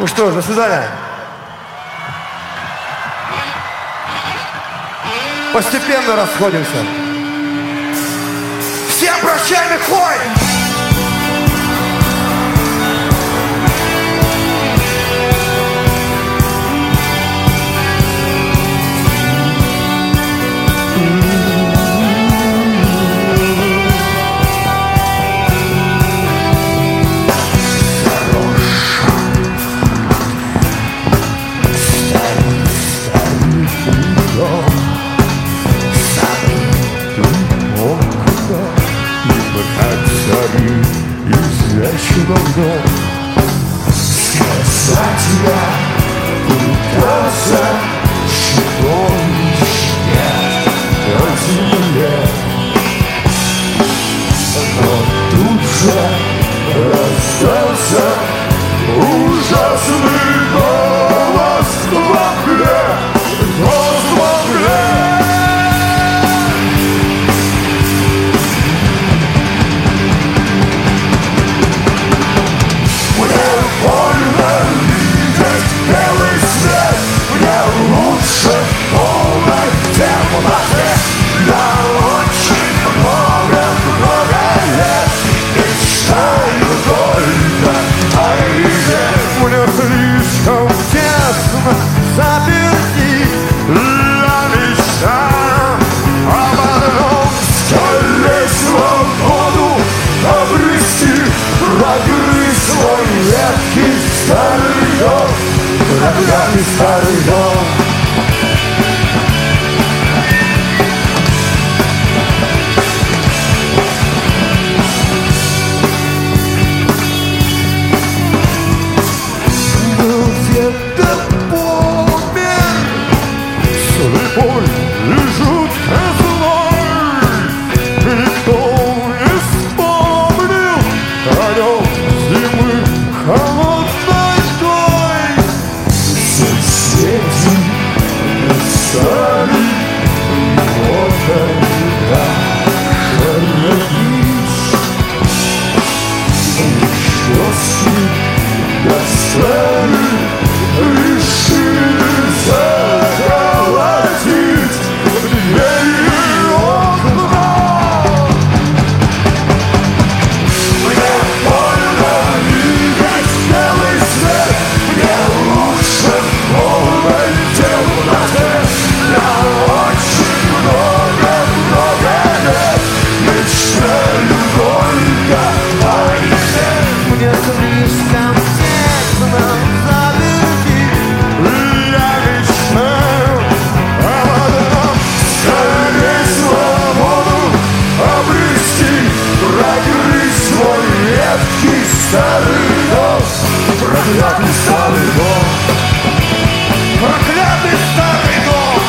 Ну что ж, до свидания. Постепенно расходимся. Всем прощальный хой! Давно сказать я пытался, что нет на земле, но тут же раздался ужасный голос во мгле, голос во мгле. Заперти, я мечтаю об одном. Скорее свободу обрести, прогрызть свой ветхий старый дом, проклятый старый дом. Слепой и жутко злой, никто не вспомнил о нем зимы холодной той. Соседи стали его тогда хоронить, несчастный достали, решили заколотить двери окна. Мне больно видеть белый свет, мне лучше в полной темноте. Я очень много лет мечтаю только о тебе. Мне слишком тесно заперти, я мечтаю об одном. Скорей свободу обрести, прогрызть свой ветхий старый дом, проклятый старый дом, Проклятый старый дом!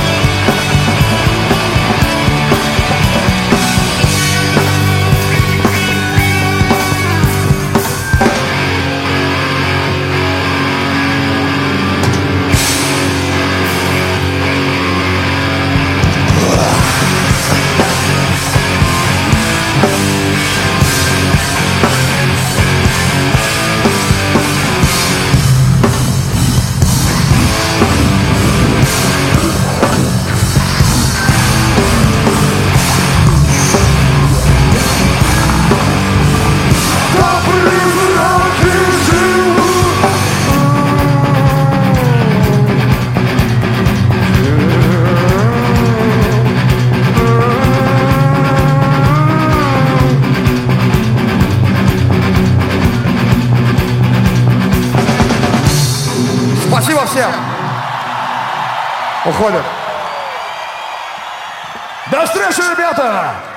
Спасибо всем! Уходят. До встречи, ребята!